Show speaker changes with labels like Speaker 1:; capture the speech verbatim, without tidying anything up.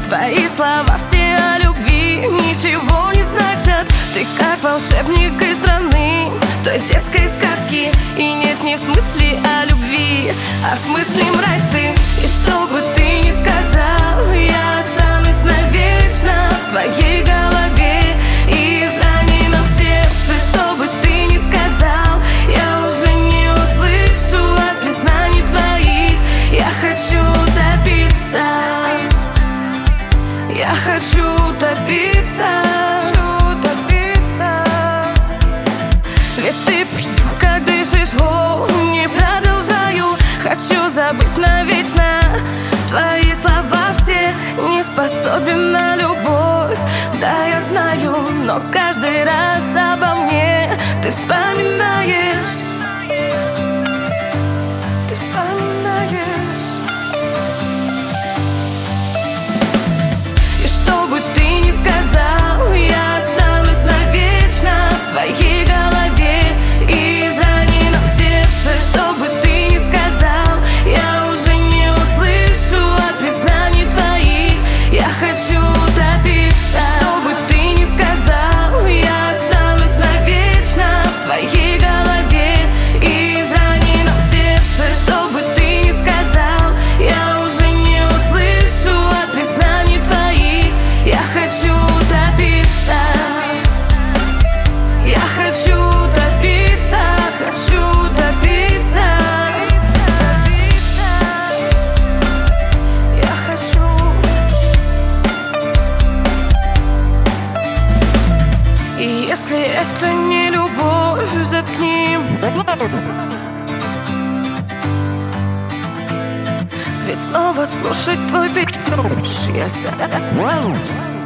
Speaker 1: Твои слова все о любви ничего не значат. Ты как волшебник из страны той детской сказки. И нет, не в смысле о любви, а в смысле мразь ты. И что бы ты ни сказал, я останусь навечно в твоей голове и в раненом сердце. Что бы ты ни сказал, я уже не услышу от признаний твоих. Я хочу добиться, я хочу добиться, хочу добиться. Ведь ты, как дышишь, во, не продолжаю. Хочу забыть навечно. Твои слова все не способен на любовь. Да, я знаю, но каждый раз обо мне ты вспоминаешь. Ты вспоминаешь. И что бы ты ни сказал, я останусь навечно в твоей голове и изранена в сердце. Что бы ты ни сказал, я уже не услышу от признаний твоих. Я хочу добиться. Что бы ты ни сказал, я останусь навечно в твоей голове и изранена в сердце. Что бы ты ни сказал, я уже не услышу от признаний твоих. Я хочу добиться, я хочу добиться, хочу добиться, я хочу. И если это не любовь, заткни. Ведь снова слушать твой песню я